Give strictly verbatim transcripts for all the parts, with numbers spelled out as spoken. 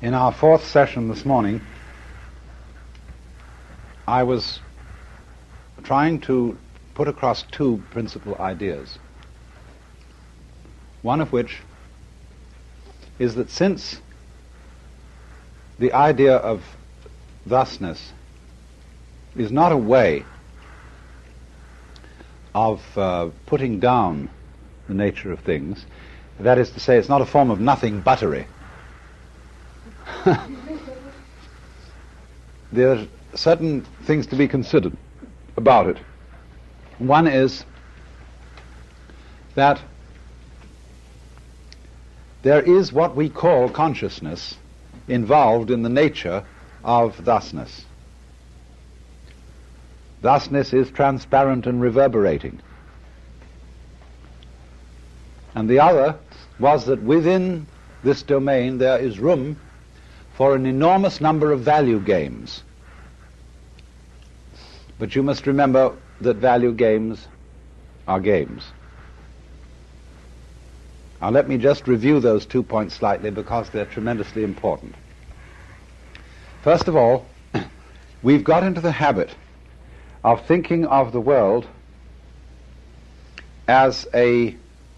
In our fourth session this morning, I was trying to put across two principal ideas. One of which is that since the idea of thusness is not a way of uh, putting down the nature of things, that is to say, it's not a form of nothing buttery. There are certain things to be considered about it. One is that there is what we call consciousness involved in the nature of thusness. Thusness is transparent and reverberating. And the other was that within this domain there is room for an enormous number of value games. But you must remember that value games are games. Now let me just review those two points slightly because they're tremendously important. First of all, we've got into the habit of thinking of the world as a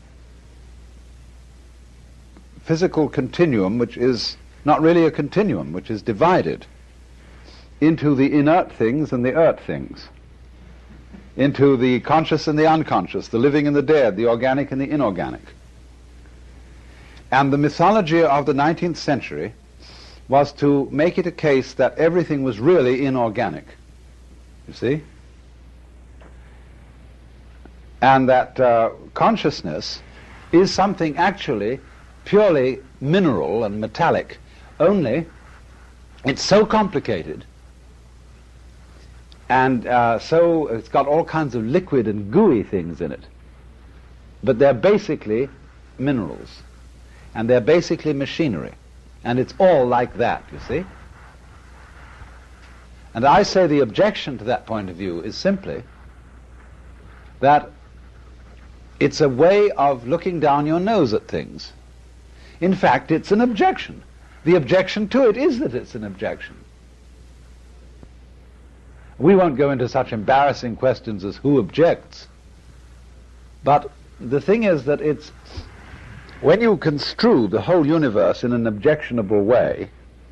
physical continuum which is not really a continuum, which is divided into the inert things and the earth things, into the conscious and the unconscious, the living and the dead, the organic and the inorganic. And the mythology of the nineteenth century was to make it a case that everything was really inorganic, you see? And that uh, consciousness is something actually purely mineral and metallic, only it's so complicated and uh, so it's got all kinds of liquid and gooey things in it, but they're basically minerals and they're basically machinery, and it's all like that, you see. And I say the objection to that point of view is simply that it's a way of looking down your nose at things. In fact, it's an objection. The objection to it is that it's an objection. We won't go into such embarrassing questions as who objects, but the thing is that it's, when you construe the whole universe in an objectionable way,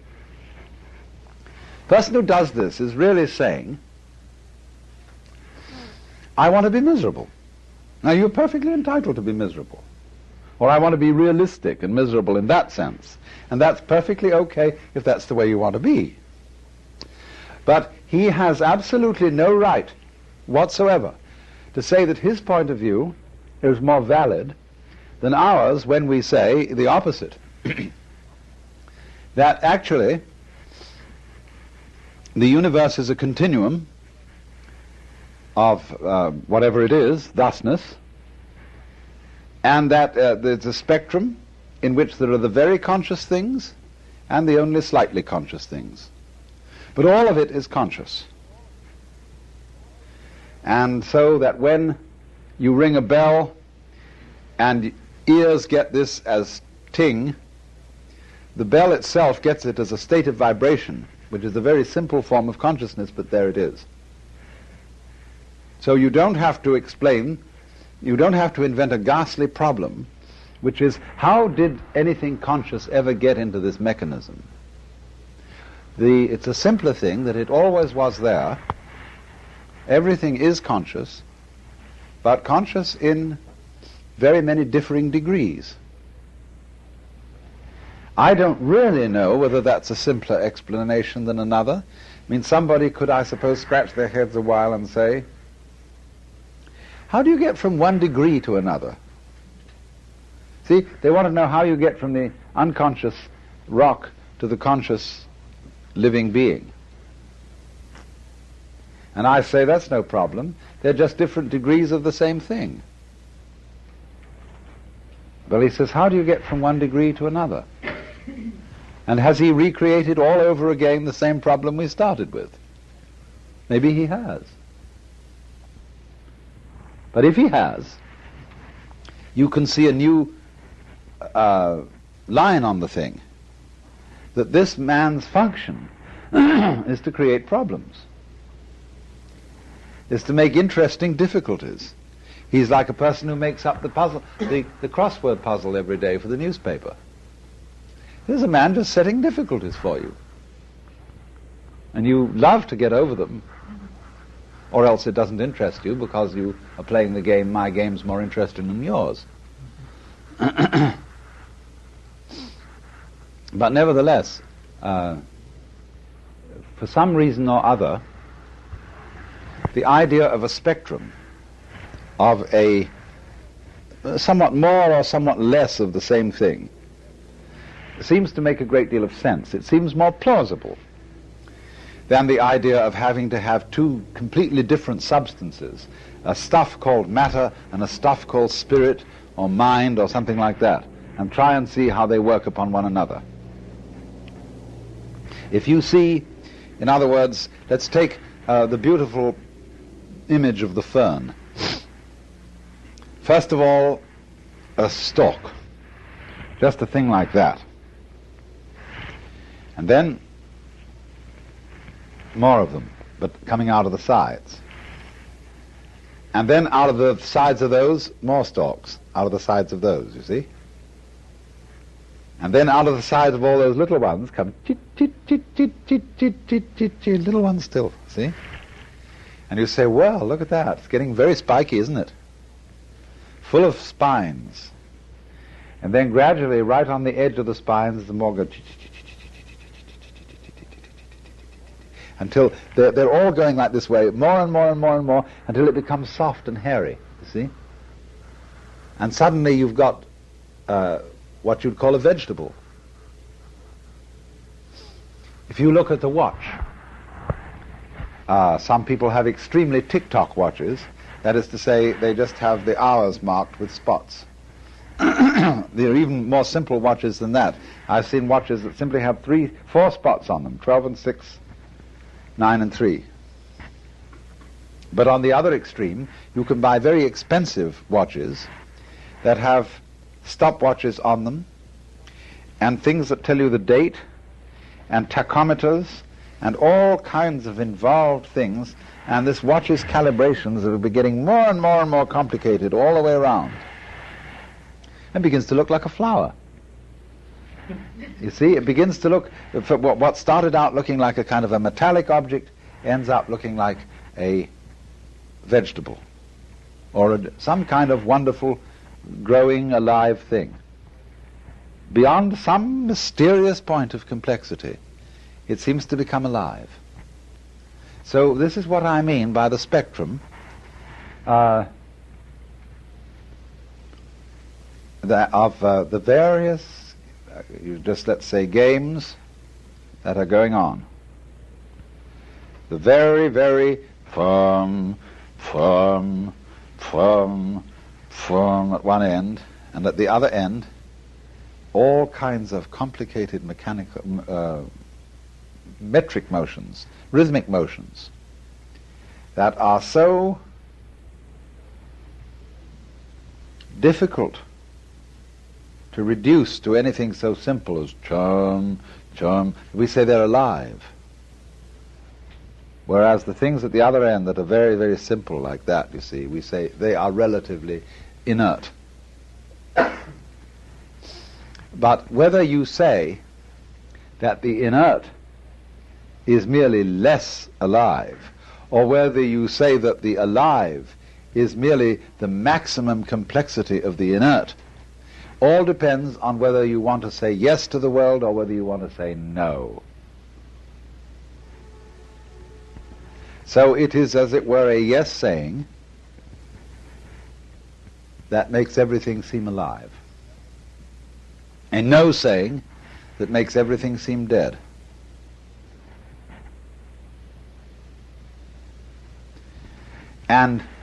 the person who does this is really saying, I want to be miserable. Now, you're perfectly entitled to be miserable. Or I want to be realistic and miserable in that sense. And that's perfectly okay if that's the way you want to be. But he has absolutely no right whatsoever to say that his point of view is more valid than ours when we say the opposite. That actually the universe is a continuum of uh, whatever it is, thusness, and that uh, there's a spectrum in which there are the very conscious things and the only slightly conscious things. But all of it is conscious. And so that when you ring a bell and ears get this as ting, the bell itself gets it as a state of vibration, which is a very simple form of consciousness, but there it is. So you don't have to explain, you don't have to invent a ghastly problem, which is, how did anything conscious ever get into this mechanism? The, it's a simpler thing that it always was there. Everything is conscious, but conscious in very many differing degrees. I don't really know whether that's a simpler explanation than another. I mean, somebody could, I suppose, scratch their heads a while and say, how do you get from one degree to another? See, they want to know how you get from the unconscious rock to the conscious living being. And I say that's no problem. They're just different degrees of the same thing. But he says, how do you get from one degree to another? And has he recreated all over again the same problem we started with? Maybe he has. But if he has, you can see a new uh, line on the thing. that this man's function is to create problems, is to make interesting difficulties. He's like a person who makes up the puzzle, the, the crossword puzzle every day for the newspaper. There's a man just setting difficulties for you. And you love to get over them, or else it doesn't interest you because you are playing the game, my game's more interesting than yours. But nevertheless, uh, for some reason or other, the idea of a spectrum, of a somewhat more or somewhat less of the same thing, seems to make a great deal of sense. It seems more plausible than the idea of having to have two completely different substances, a stuff called matter and a stuff called spirit or mind or something like that, and try and see how they work upon one another. If you see, in other words, let's take uh, the beautiful image of the fern. First of all, a stalk, just a thing like that. And then more of them, but coming out of the sides. And then out of the sides of those, more stalks, out of the sides of those, you see? And then out of the sides of all those little ones come chit, chit, chit, chit, chit, chit, chit, chit, chit, little ones still, see? And you say, well, look at that, it's getting very spiky, isn't it? Full of spines. And then gradually, right on the edge of the spines, the more go until they're, they're all going like this way, more and more and more and more, until it becomes soft and hairy, you see? And suddenly you've got uh, what you'd call a vegetable. If you look at the watch, uh, some people have extremely tick-tock watches. That is to say, they just have the hours marked with spots. There are even more simple watches than that. I've seen watches that simply have three, four spots on them, twelve and six, nine and three. But on the other extreme, you can buy very expensive watches that have stopwatches on them, and things that tell you the date, and tachometers, and all kinds of involved things, and this watch's calibrations will be getting more and more and more complicated all the way around. It begins to look like a flower. You see, it begins to look, for what started out looking like a kind of a metallic object ends up looking like a vegetable, or a, some kind of wonderful growing alive thing. Beyond some mysterious point of complexity, it seems to become alive. So this is what I mean by the spectrum. Uh, the, of uh, the various, uh, you just let's say, games that are going on. The very, very firm, firm, firm, firm at one end, and at the other end, all kinds of complicated mechanical, uh, metric motions, rhythmic motions, that are so difficult to reduce to anything so simple as chum, chum. We say they're alive. Whereas the things at the other end that are very, very simple like that, you see, we say they are relatively inert. But whether you say that the inert is merely less alive, or whether you say that the alive is merely the maximum complexity of the inert, all depends on whether you want to say yes to the world or whether you want to say no. So it is, as it were, a yes saying that makes everything seem alive, a no saying that makes everything seem dead. And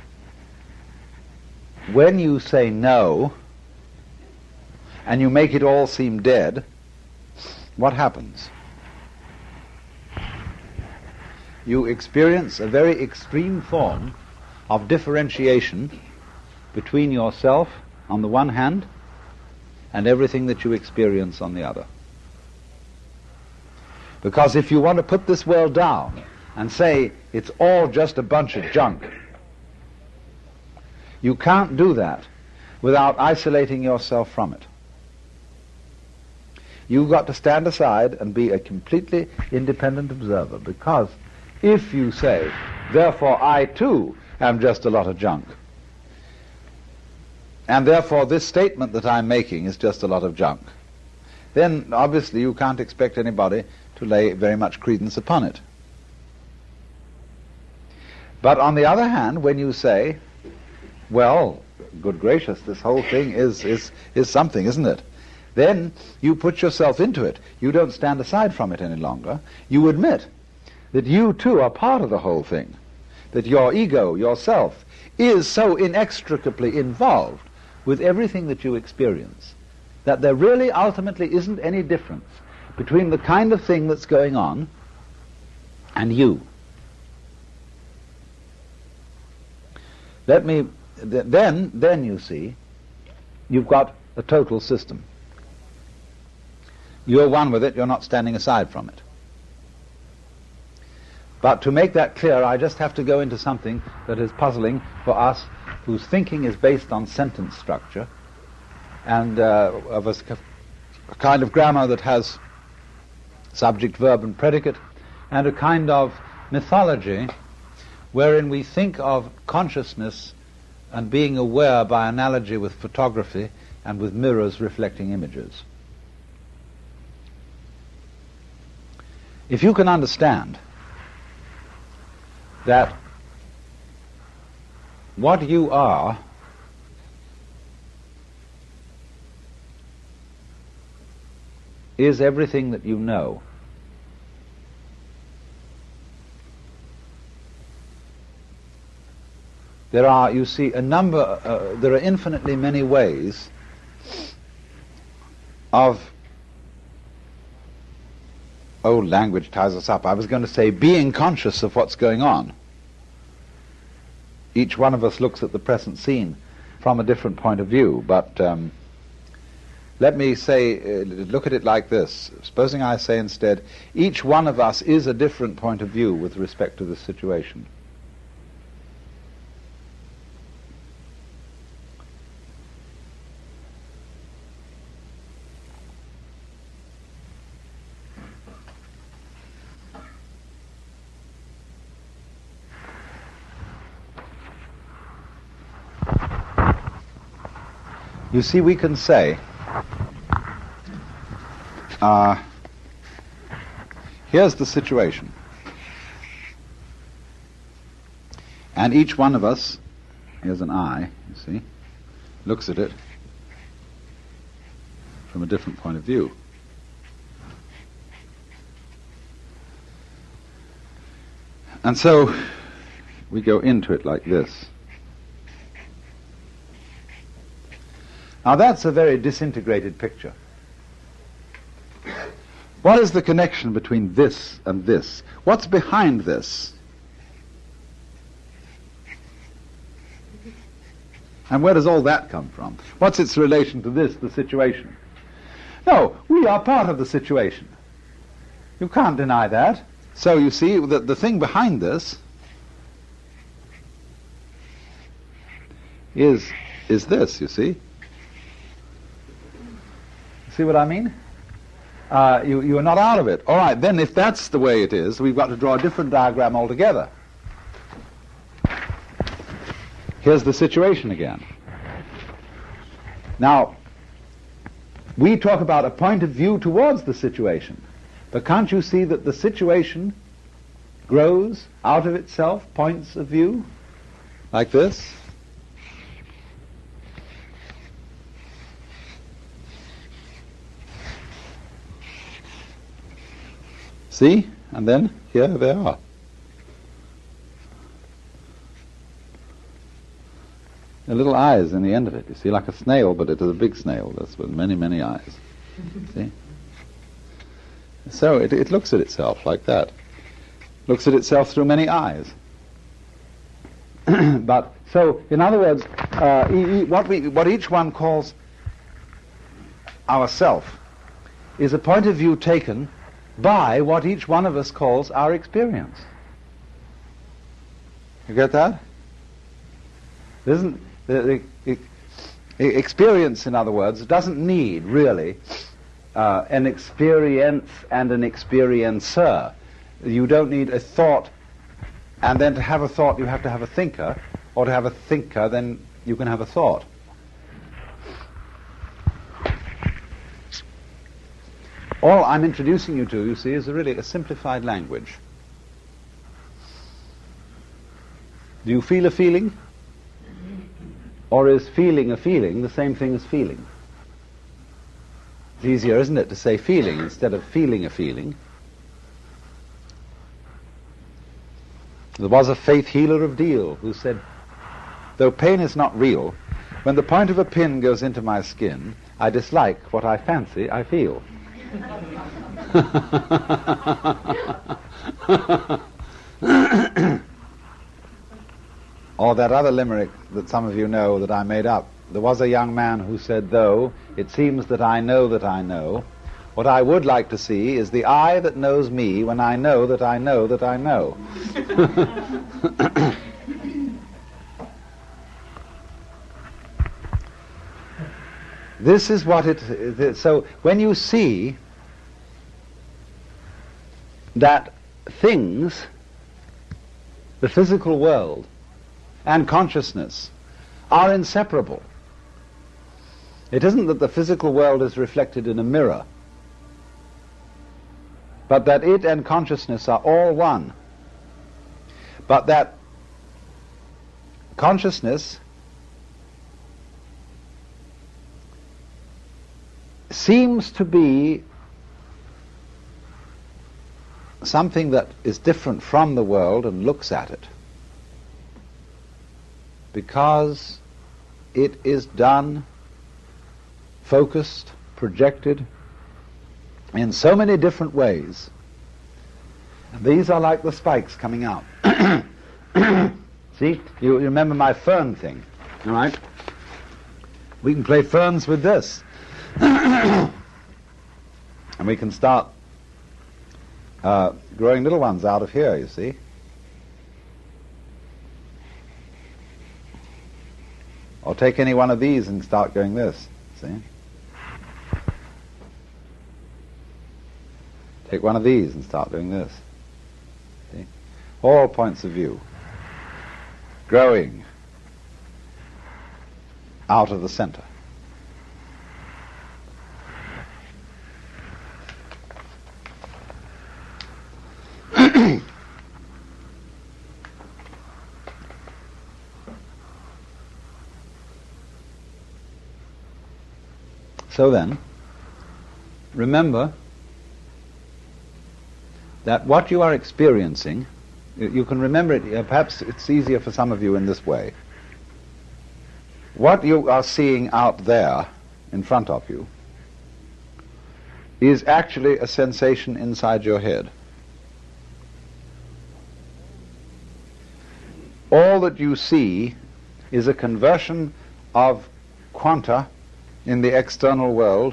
when you say no, and you make it all seem dead, what happens? You experience a very extreme form of differentiation between yourself on the one hand and everything that you experience on the other. Because if you want to put this world down and say it's all just a bunch of junk, you can't do that without isolating yourself from it. You've got to stand aside and be a completely independent observer, because if you say, therefore I too am just a lot of junk, and therefore this statement that I'm making is just a lot of junk, then obviously you can't expect anybody to lay very much credence upon it. But on the other hand, when you say, well, good gracious, this whole thing is, is, is something, isn't it? Then you put yourself into it. You don't stand aside from it any longer. You admit that you too are part of the whole thing, that your ego, yourself, is so inextricably involved with everything that you experience that there really ultimately isn't any difference between the kind of thing that's going on and you. Let me, th- then, then you see, you've got a total system. You're one with it, you're not standing aside from it. But to make that clear, I just have to go into something that is puzzling for us, whose thinking is based on sentence structure, and uh, of a, a kind of grammar that has subject, verb, and predicate, and a kind of mythology wherein we think of consciousness and being aware by analogy with photography and with mirrors reflecting images. If you can understand that what you are is everything that you know, there are, you see, a number, uh, there are infinitely many ways of, oh, language ties us up. I was going to say being conscious of what's going on. Each one of us looks at the present scene from a different point of view, but um, let me say, uh, look at it like this. Supposing I say instead, each one of us is a different point of view with respect to the situation. You see, we can say, uh, here's the situation. And each one of us, here's an eye, you see, looks at it from a different point of view. And so we go into it like this. Now that's a very disintegrated picture. What is the connection between this and this? What's behind this? And where does all that come from? What's its relation to this, the situation? No, we are part of the situation. You can't deny that. So you see, the, the thing behind this is, is this, you see. See what I mean? Uh, you, you are not out of it. All right, then if that's the way it is, we've got to draw a different diagram altogether. Here's the situation again. Now, we talk about a point of view towards the situation, but can't you see that the situation grows out of itself points of view? Like this? See? And then here they are. The little eyes in the end of it. You see, like a snail, but it is a big snail. That's with many, many eyes. See? So it, it looks at itself like that. Looks at itself through many eyes. But so, in other words, uh, e- e- what we, what each one calls ourself is a point of view taken by what each one of us calls our experience. You get that? Isn't the, the, the experience, in other words, doesn't need really uh, an experience and an experiencer. You don't need a thought, and then to have a thought you have to have a thinker, or to have a thinker then you can have a thought. All I'm introducing you to, you see, is really a simplified language. Do you feel a feeling? Or is feeling a feeling the same thing as feeling? It's easier, isn't it, to say feeling instead of feeling a feeling? There was a faith healer of Deal who said, though pain is not real, when the point of a pin goes into my skin, I dislike what I fancy I feel. Or that other limerick that some of you know that I made up. There was a young man who said, though it seems that I know that I know, what I would like to see is the eye that knows me when I know that I know that I know. This is what it... So when you see that things, the physical world, and consciousness are inseparable. It isn't that the physical world is reflected in a mirror, but that it and consciousness are all one. But that consciousness seems to be something that is different from the world and looks at it, because it is done, focused, projected in so many different ways. And these are like the spikes coming out. See, you remember my fern thing, all right? We can play ferns with this. And we can start uh, growing little ones out of here, you see. Or take any one of these and start going this, see? Take one of these and start doing this, see? All points of view. Growing out of the center. So then, remember that what you are experiencing, you can remember it, uh, perhaps it's easier for some of you in this way. What you are seeing out there in front of you is actually a sensation inside your head. All that you see is a conversion of quanta in the external world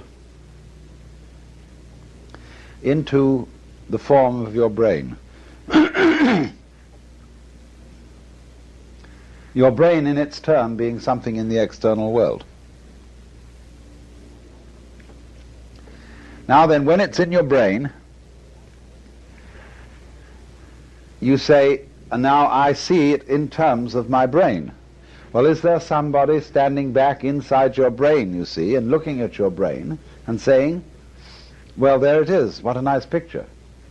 into the form of your brain. Your brain in its turn being something in the external world. Now then, when it's in your brain, you say, and now I see it in terms of my brain. Well, is there somebody standing back inside your brain, you see, and looking at your brain and saying, well, there it is, what a nice picture.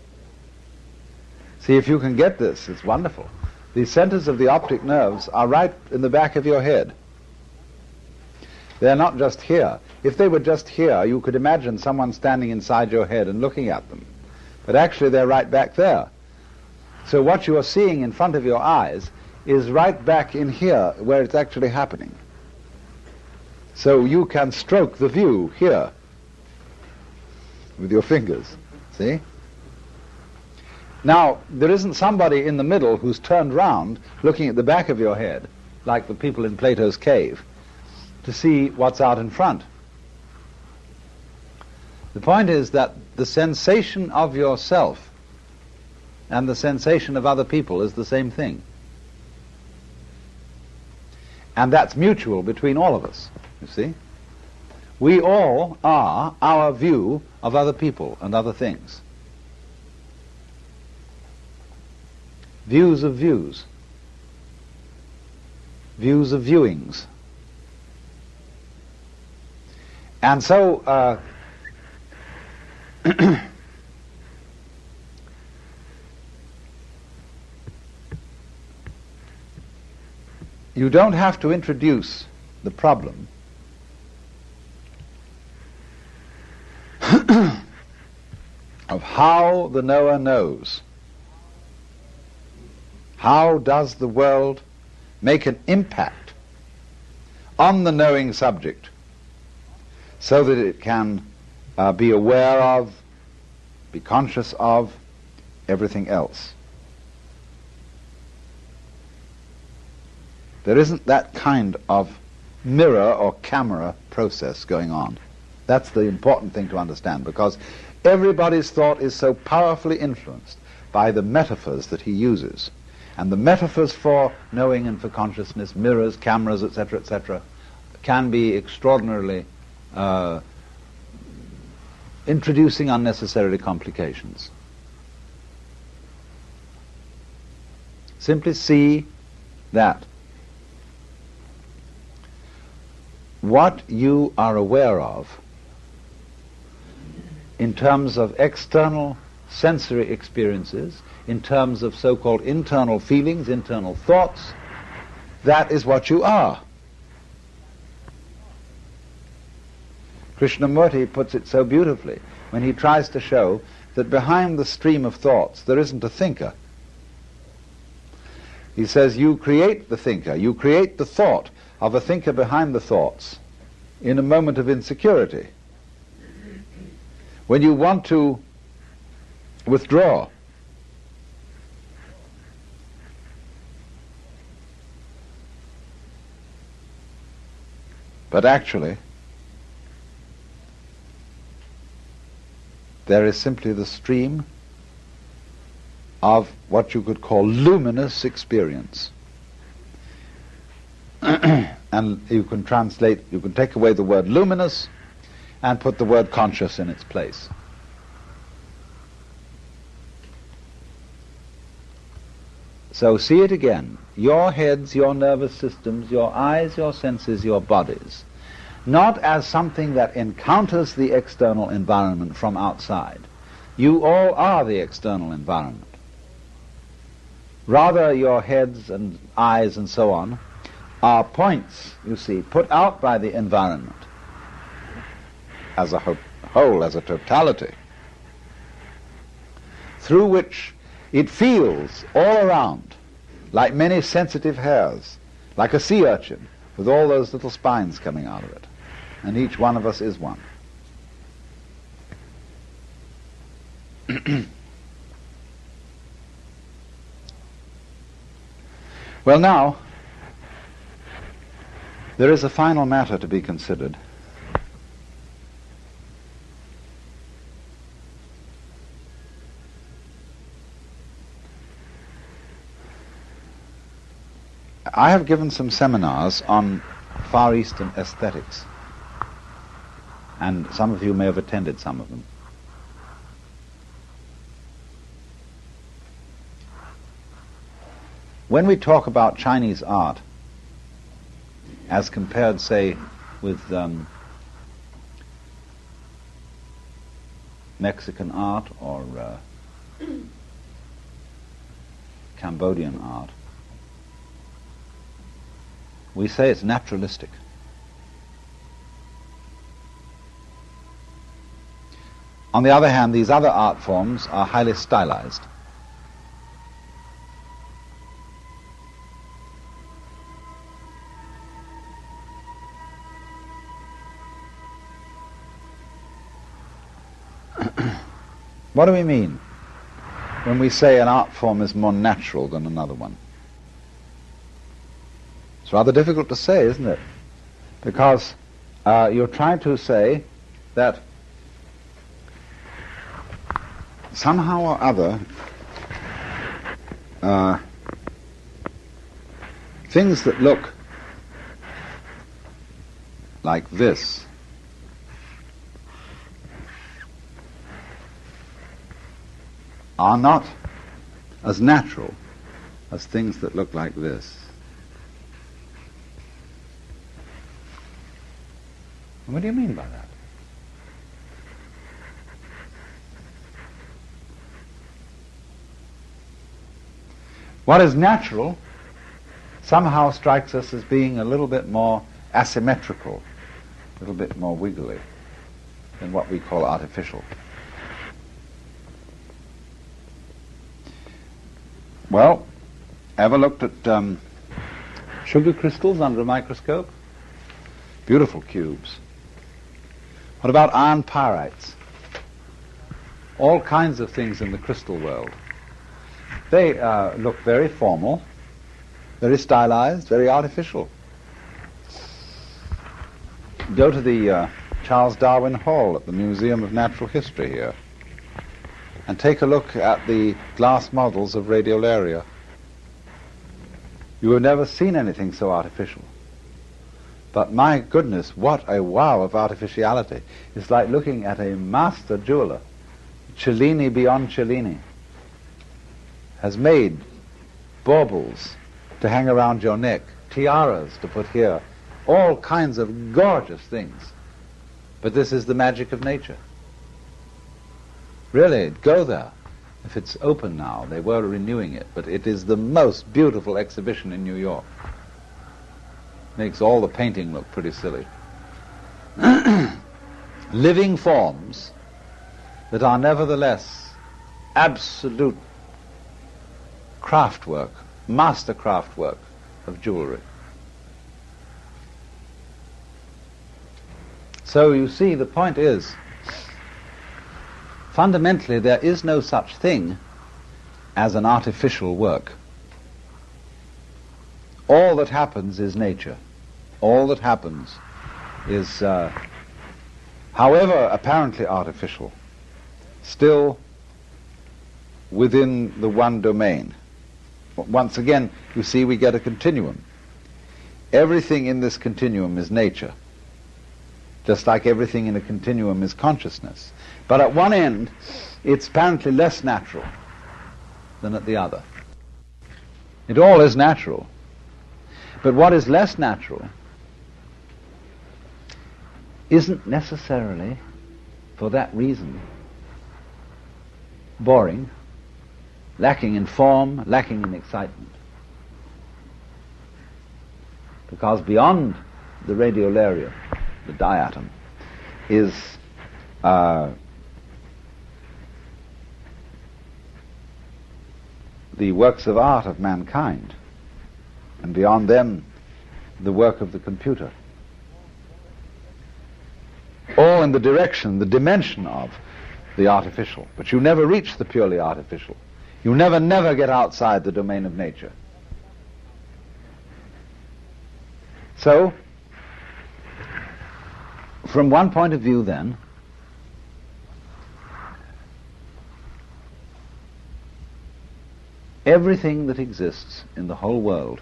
See, if you can get this, it's wonderful. The centers of the optic nerves are right in the back of your head. They're not just here. If they were just here, you could imagine someone standing inside your head and looking at them. But actually, they're right back there. So what you are seeing in front of your eyes is right back in here where it's actually happening. So you can stroke the view here with your fingers, see? Now, there isn't somebody in the middle who's turned round looking at the back of your head, like the people in Plato's cave, to see what's out in front. The point is that the sensation of yourself and the sensation of other people is the same thing. And that's mutual between all of us, you see. We all are our view of other people and other things. Views of views. Views of viewings. And so, uh, you don't have to introduce the problem of how the knower knows. How does the world make an impact on the knowing subject so that it can uh, be aware of, be conscious of everything else? There isn't that kind of mirror or camera process going on. That's the important thing to understand, because everybody's thought is so powerfully influenced by the metaphors that he uses. And the metaphors for knowing and for consciousness, mirrors, cameras, et cetera, et cetera, can be extraordinarily uh, introducing unnecessarily complications. Simply see that what you are aware of in terms of external sensory experiences, in terms of so-called internal feelings, internal thoughts, that is what you are. Krishnamurti puts it so beautifully when he tries to show that behind the stream of thoughts there isn't a thinker. He says you create the thinker, you create the thought of a thinker behind the thoughts in a moment of insecurity. When you want to withdraw, but actually there is simply the stream of what you could call luminous experience. And you can translate, you can take away the word luminous and put the word conscious in its place. So see it again. Your heads, your nervous systems, your eyes, your senses, your bodies, not as something that encounters the external environment from outside. You all are the external environment. Rather, your heads and eyes and so on are points, you see, put out by the environment as a ho- whole, as a totality, through which it feels all around like many sensitive hairs, like a sea urchin with all those little spines coming out of it. And each one of us is one. Well, now, there is a final matter to be considered. I have given some seminars on Far Eastern aesthetics, and some of you may have attended some of them. When we talk about Chinese art, as compared, say, with um, Mexican art or uh, Cambodian art, we say it's naturalistic. On the other hand, these other art forms are highly stylized. What do we mean when we say an art form is more natural than another one? It's rather difficult to say, isn't it? Because uh, you're trying to say that somehow or other, uh, things that look like this are not as natural as things that look like this. What do you mean by that? What is natural somehow strikes us as being a little bit more asymmetrical, a little bit more wiggly than what we call artificial. Well, ever looked at um, sugar crystals under a microscope? Beautiful cubes. What about iron pyrites? All kinds of things in the crystal world. They uh, look very formal, very stylized, very artificial. Go to the uh, Charles Darwin Hall at the Museum of Natural History here and take a look at the glass models of radiolaria. You have never seen anything so artificial. But my goodness, what a wow of artificiality. It's like looking at a master jeweler. Cellini beyond Cellini has made baubles to hang around your neck, tiaras to put here, all kinds of gorgeous things. But this is the magic of nature. Really, go there. If it's open now, they were renewing it, but it is the most beautiful exhibition in New York. Makes all the painting look pretty silly. Living forms that are nevertheless absolute craftwork, master craftwork of jewelry. So you see, the point is, fundamentally there is no such thing as an artificial work. All that happens is nature. All that happens is, uh, however apparently artificial, still within the one domain. Once again, you see, we get a continuum. Everything in this continuum is nature, just like everything in a continuum is consciousness. But at one end, it's apparently less natural than at the other. It all is natural. But what is less natural isn't necessarily, for that reason, boring, lacking in form, lacking in excitement. Because beyond the radiolaria, the diatom, is uh, the works of art of mankind, and beyond them, the work of the computer. All in the direction, the dimension of the artificial. But you never reach the purely artificial. You never, never get outside the domain of nature. So, from one point of view then, everything that exists in the whole world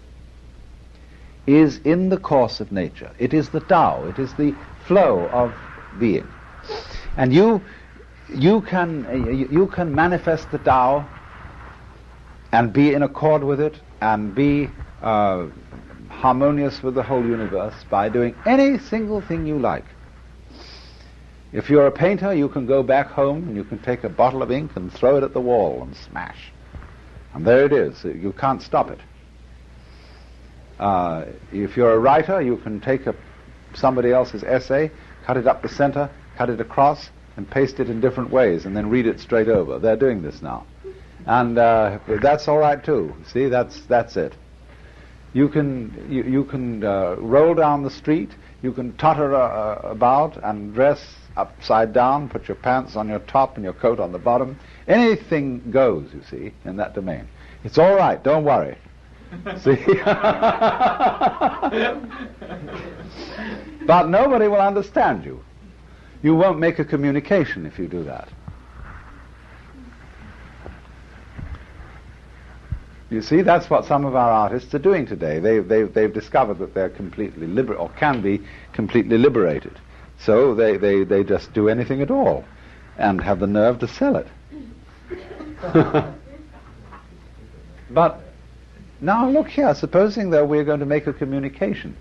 is in the course of nature. It is the Tao, it is the flow of being. And you you can uh, you can manifest the Tao and be in accord with it and be uh, harmonious with the whole universe by doing any single thing you like. If you're a painter, you can go back home and you can take a bottle of ink and throw it at the wall and smash. And there it is. You can't stop it. Uh, if you're a writer, you can take a, somebody else's essay, cut it up the center, cut it across, and paste it in different ways, and then read it straight over. They're doing this now. And uh, that's all right too. See, that's that's it. You can you, you can uh, roll down the street, you can totter uh, about and dress upside down, put your pants on your top and your coat on the bottom. Anything goes, you see, in that domain. It's all right, don't worry. See? But nobody will understand you. You won't make a communication if you do that. You see, that's what some of our artists are doing today. They've, they've, they've discovered that they're completely liber- or can be completely liberated. So they, they, they just do anything at all and have the nerve to sell it. But now look here, supposing that we're going to make a communication.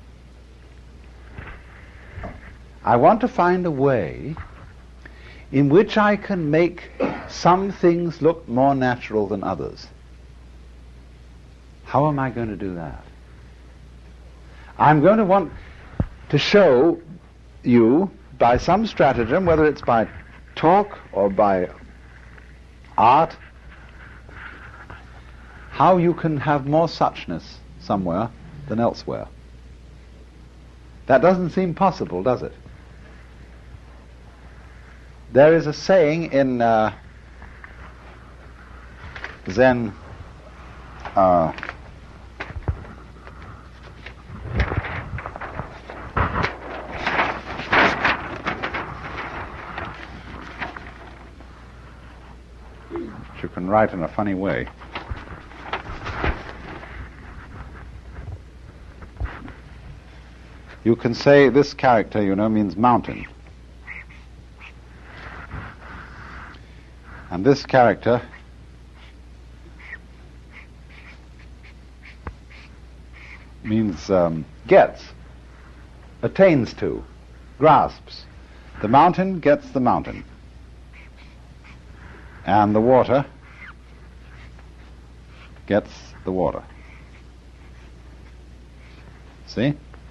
I want to find a way in which I can make some things look more natural than others. How am I going to do that? I'm going to want to show you by some stratagem, whether it's by talk or by art, how you can have more suchness somewhere than elsewhere. That doesn't seem possible, does it? There is a saying in uh, Zen uh, you can write in a funny way. You can say this character, you know, means mountain. And this character means um, gets, attains to, grasps. The mountain gets the mountain. And the water gets the water. See?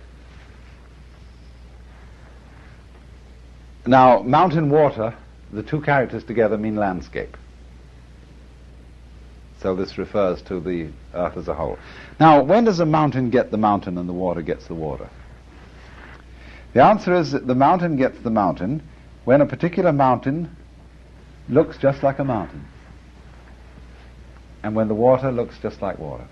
Now, mountain, water, the two characters together mean landscape. So this refers to the earth as a whole. Now, when does a mountain get the mountain and the water gets the water? The answer is that the mountain gets the mountain when a particular mountain looks just like a mountain, and when the water looks just like water.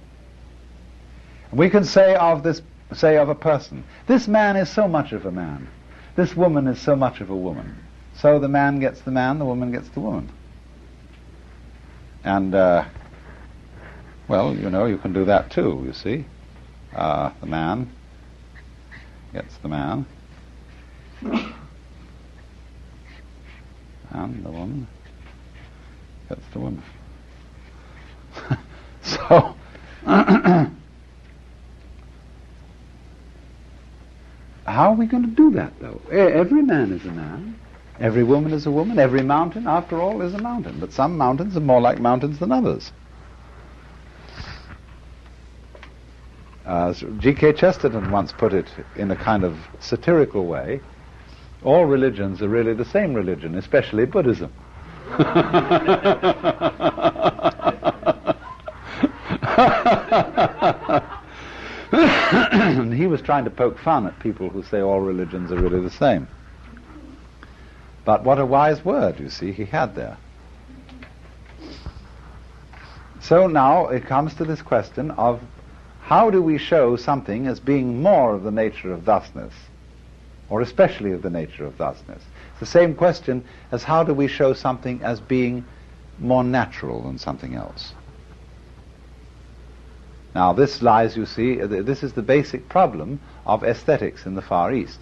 We can say of this, say of a person, this man is so much of a man, this woman is so much of a woman. So the man gets the man, the woman gets the woman. And, uh, well, you know, you can do that too, you see. Uh, the man gets the man, and the woman gets the woman. So, how are we going to do that, though? Every man is a man. Every woman is a woman. Every mountain, after all, is a mountain. But some mountains are more like mountains than others. Uh, G K Chesterton once put it in a kind of satirical way, all religions are really the same religion, especially Buddhism. And he was trying to poke fun at people who say all religions are really the same. But what a wise word, you see, he had there. So now it comes to this question of how do we show something as being more of the nature of thusness, or especially of the nature of thusness? It's the same question as how do we show something as being more natural than something else? Now this lies, you see, this is the basic problem of aesthetics in the Far East.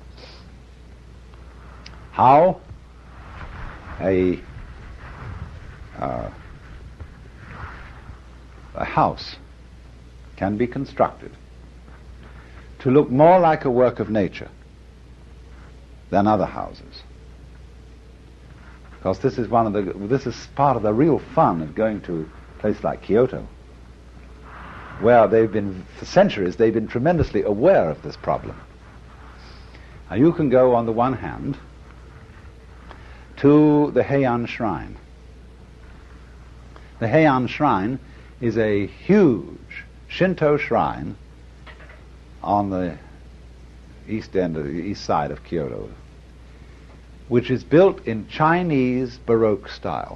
How a uh, a house can be constructed to look more like a work of nature than other houses. Because this is one of the this is part of the real fun of going to a place like Kyoto, where they've been, for centuries, they've been tremendously aware of this problem. Now you can go, on the one hand, to the Heian Shrine. The Heian Shrine is a huge Shinto shrine on the east end of the east side of Kyoto, which is built in Chinese Baroque style.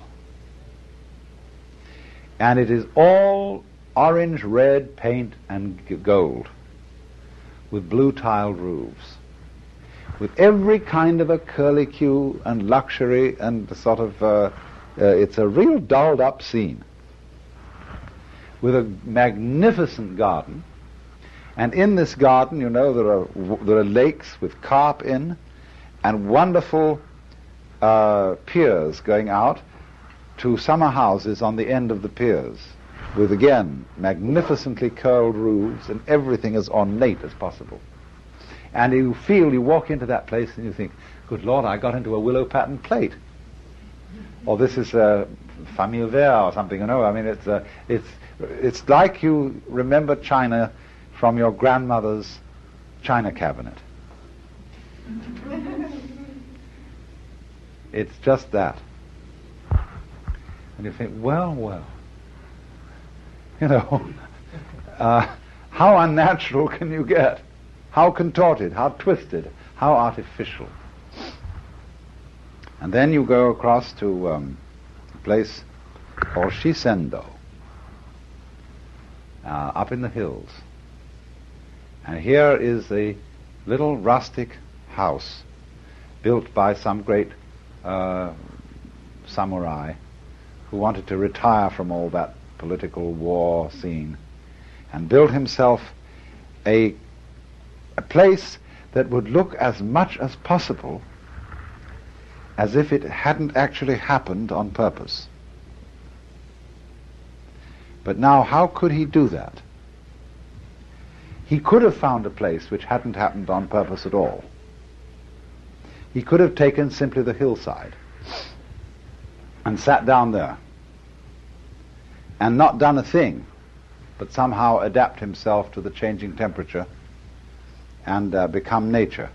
And it is all orange, red paint and g- gold, with blue tiled roofs, with every kind of a curlicue and luxury and sort of, uh, uh, it's a real dolled up scene. with a magnificent garden. And in this garden, you know, there are there are lakes with carp in, and wonderful uh, piers going out to summer houses on the end of the piers, with, again, magnificently curled roofs, and everything as ornate as possible. And you feel, you walk into that place and you think, good Lord, I got into a willow pattern plate. Or this is a famille vert or something, you know. I mean, it's uh, it's it's like you remember China from your grandmother's china cabinet. It's just that. And you think, well, well, you know, uh, how unnatural can you get? How contorted, how twisted, how artificial. And then you go across to um, a place called Shisendo, uh, up in the hills. And here is a little rustic house built by some great uh, samurai who wanted to retire from all that political war scene, and built himself a, a place that would look as much as possible as if it hadn't actually happened on purpose. But now, how could he do that? He could have found a place which hadn't happened on purpose at all. He could have taken simply the hillside and sat down there and not done a thing, but somehow adapt himself to the changing temperature and uh, become nature.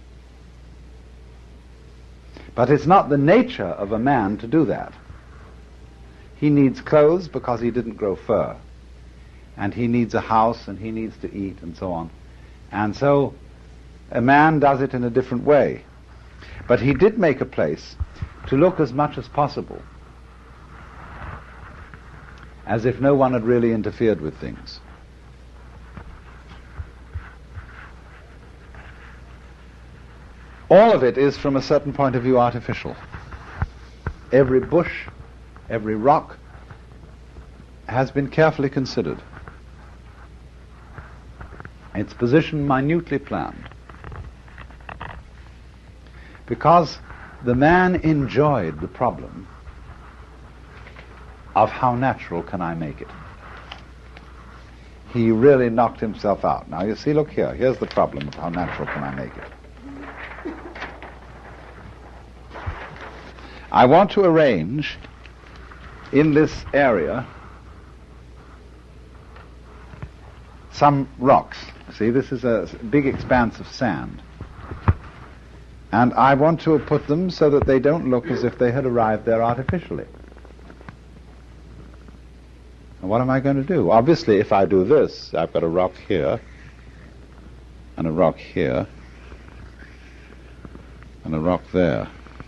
But it's not the nature of a man to do that. He needs clothes because he didn't grow fur. And he needs a house, and he needs to eat, and so on. And so a man does it in a different way. But he did make a place to look as much as possible as if no one had really interfered with things. All of it is, from a certain point of view, artificial. Every bush, every rock has been carefully considered. Its position minutely planned. Because the man enjoyed the problem of how natural can I make it. He really knocked himself out. Now you see, look here, here's the problem of how natural can I make it. I want to arrange in this area some rocks. See, this is a big expanse of sand. And I want to put them so that they don't look as if they had arrived there artificially. And what am I going to do? Obviously, if I do this, I've got a rock here, and a rock here, and a rock there.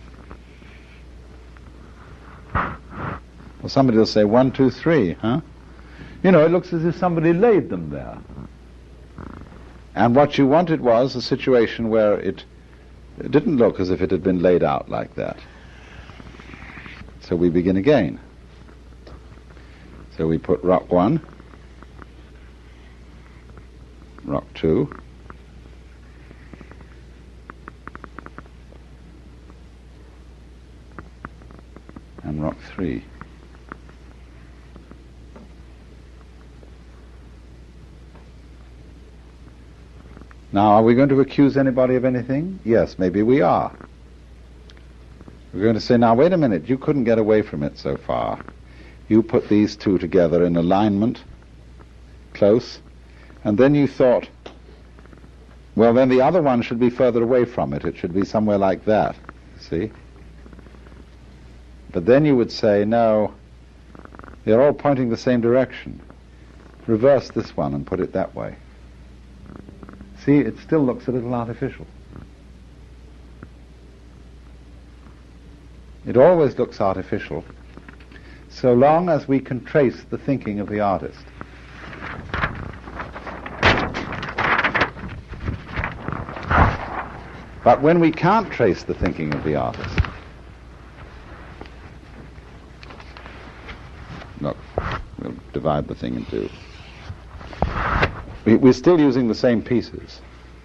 Well, somebody will say, one, two, three, huh? You know, it looks as if somebody laid them there. And what you wanted was a situation where it, it didn't look as if it had been laid out like that. So we begin again. So we put rock one, rock two, and rock three. Now, are we going to accuse anybody of anything? Yes, maybe we are. We're going to say, now, wait a minute, you couldn't get away from it so far. You put these two together in alignment, close, and then you thought, well, then the other one should be further away from it. It should be somewhere like that, see? But then you would say, no, they're all pointing the same direction. Reverse this one and put it that way. See, it still looks a little artificial. It always looks artificial, so long as we can trace the thinking of the artist. But when we can't trace the thinking of the artist, look, we'll divide the thing in two. We, we're still using the same pieces.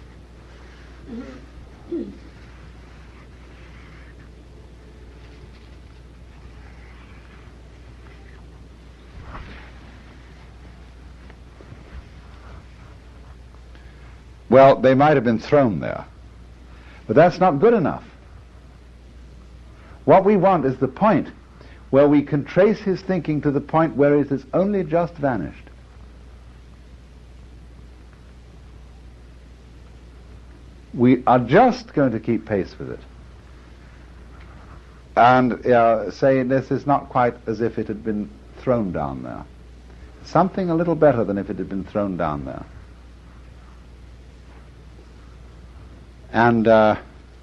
Well, they might have been thrown there, but that's not good enough. What we want is the point where we can trace his thinking to the point where it has only just vanished. We are just going to keep pace with it and uh, say this is not quite as if it had been thrown down there. Something a little better than if it had been thrown down there. And uh,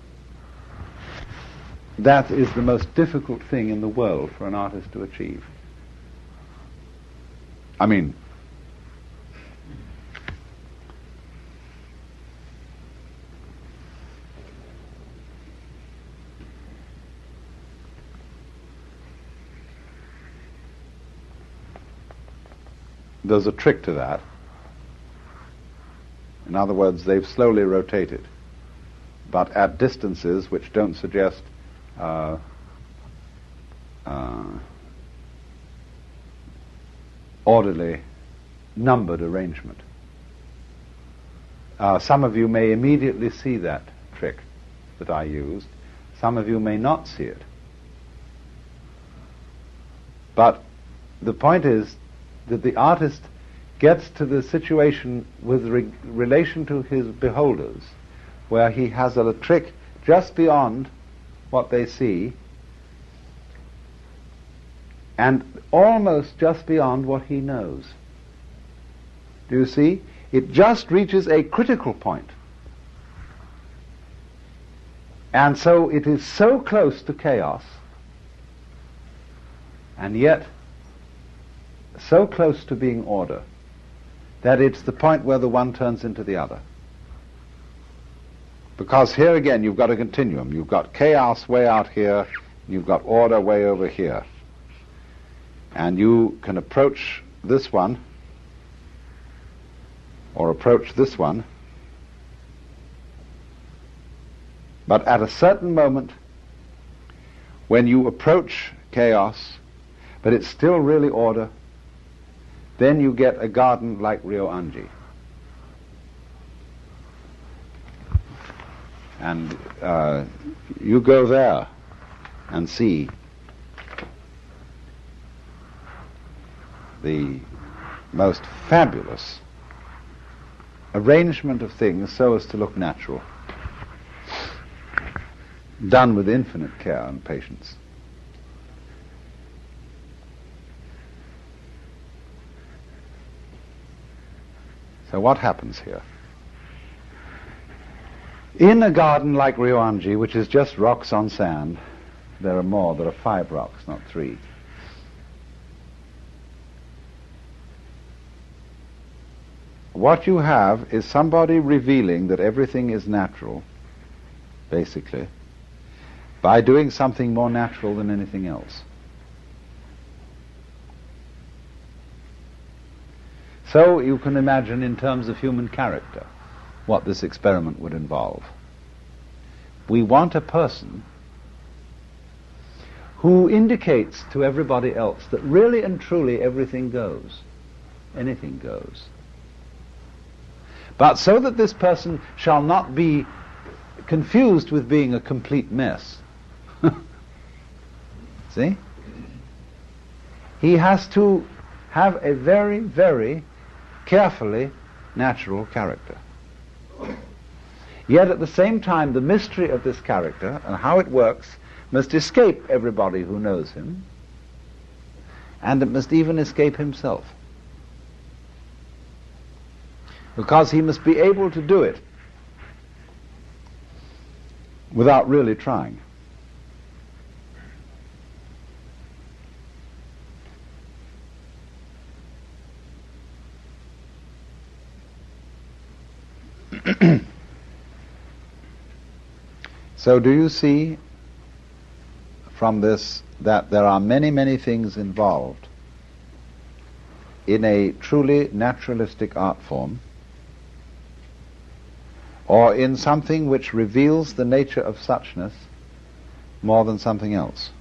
that is the most difficult thing in the world for an artist to achieve. I mean, there's a trick to that. In other words, they've slowly rotated, but at distances which don't suggest uh, uh, orderly, numbered arrangement. Uh, some of you may immediately see that trick that I used. Some of you may not see it. But the point is that the artist gets to the situation with re- relation to his beholders where he has a trick just beyond what they see and almost just beyond what he knows. Do you see? It just reaches a critical point. And so it is so close to chaos, and yet so close to being order, that it's the point where the one turns into the other. Because here again you've got a continuum. You've got chaos way out here, you've got order way over here. And you can approach this one, or approach this one, but at a certain moment, when you approach chaos, but it's still really order, then you get a garden like Ryoanji. And uh, you go there and see the most fabulous arrangement of things so as to look natural, done with infinite care and patience. So what happens here? In a garden like Ryoanji, which is just rocks on sand, there are more, there are five rocks, not three. What you have is somebody revealing that everything is natural, basically, by doing something more natural than anything else. So you can imagine in terms of human character what this experiment would involve. We want a person who indicates to everybody else that really and truly everything goes, anything goes. But so that this person shall not be confused with being a complete mess. See? He has to have a very, very carefully natural character. Yet at the same time, the mystery of this character and how it works must escape everybody who knows him, and it must even escape himself. Because he must be able to do it without really trying. So do you see from this that there are many, many things involved in a truly naturalistic art form, or in something which reveals the nature of suchness more than something else,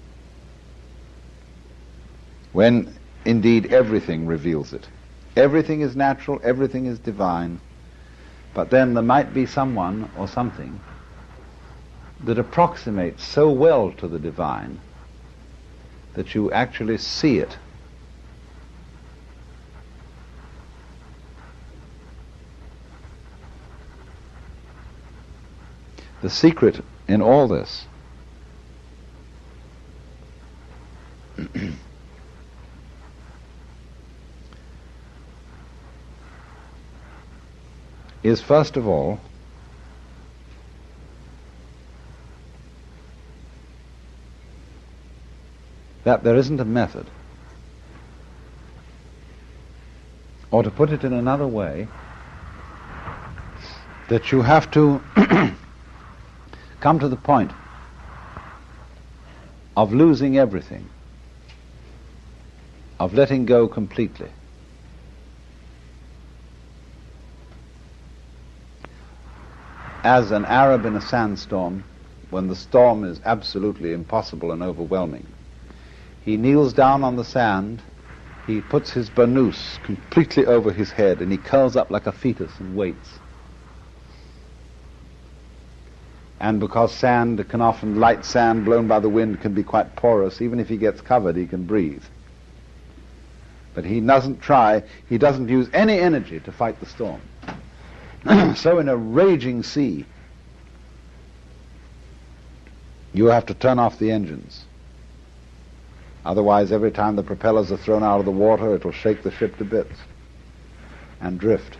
when indeed everything reveals it. Everything is natural, everything is divine, but then there might be someone or something that approximates so well to the divine that you actually see it. The secret in all this is, first of all, that there isn't a method. Or to put it in another way, that you have to come to the point of losing everything, of letting go completely. As an Arab in a sandstorm, when the storm is absolutely impossible and overwhelming, he kneels down on the sand, he puts his burnous completely over his head, and he curls up like a fetus and waits. And because sand can often, light sand blown by the wind can be quite porous, even if he gets covered, he can breathe. But he doesn't try, he doesn't use any energy to fight the storm. So in a raging sea, you have to turn off the engines. Otherwise, every time the propellers are thrown out of the water, it will shake the ship to bits and drift.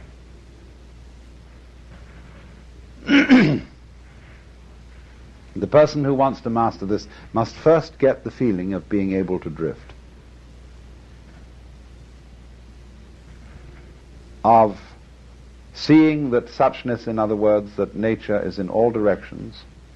The person who wants to master this must first get the feeling of being able to drift, of seeing that suchness, in other words, that nature is in all directions,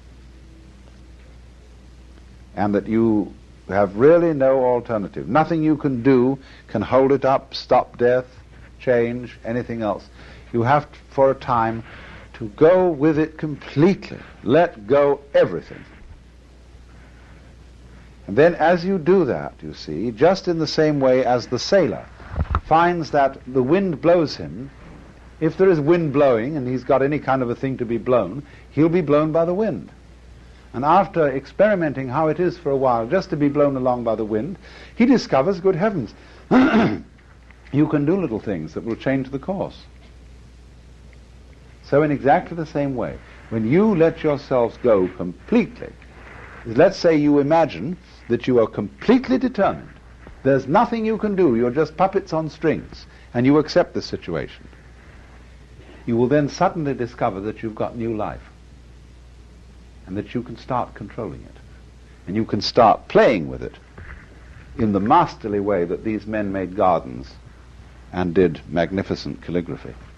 and that you have really no alternative. Nothing you can do can hold it up, stop death, change, anything else. You have to, for a time, to go with it completely. Let go everything. And then as you do that, you see, just in the same way as the sailor finds that the wind blows him, if there is wind blowing and he's got any kind of a thing to be blown, he'll be blown by the wind. And after experimenting how it is for a while just to be blown along by the wind, he discovers, good heavens, you can do little things that will change the course. So in exactly the same way, when you let yourselves go completely, let's say you imagine that you are completely determined, there's nothing you can do, you're just puppets on strings, and you accept the situation, you will then suddenly discover that you've got new life, and that you can start controlling it, and you can start playing with it in the masterly way that these men made gardens and did magnificent calligraphy.